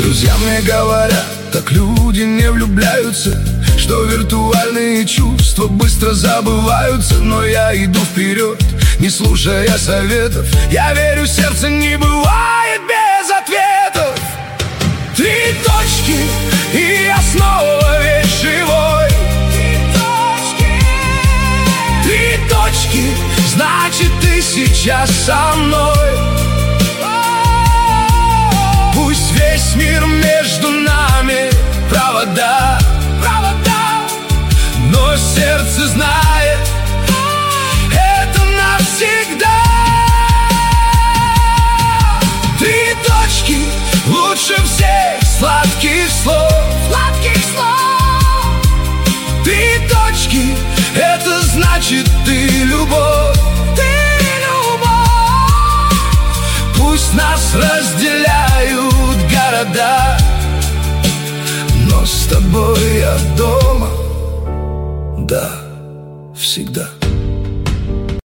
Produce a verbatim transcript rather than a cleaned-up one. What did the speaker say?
Друзья мне говорят, так люди не влюбляются, что виртуальные чувства быстро забываются. Но я иду вперед, не слушая советов. Я верю, сердце не бывает без ответов. Три точки, и я снова весь живой. Три точки, три точки, значит, ты сейчас со мной. Пусть весь мир между нами провода, провода, но сердце знает, это навсегда. Три точки лучше всех сладких слов, сладких слов. Три точки, это значит, ты любовь, ты любовь. Пусть нас разделяют города, но с тобой я дома, да, всегда.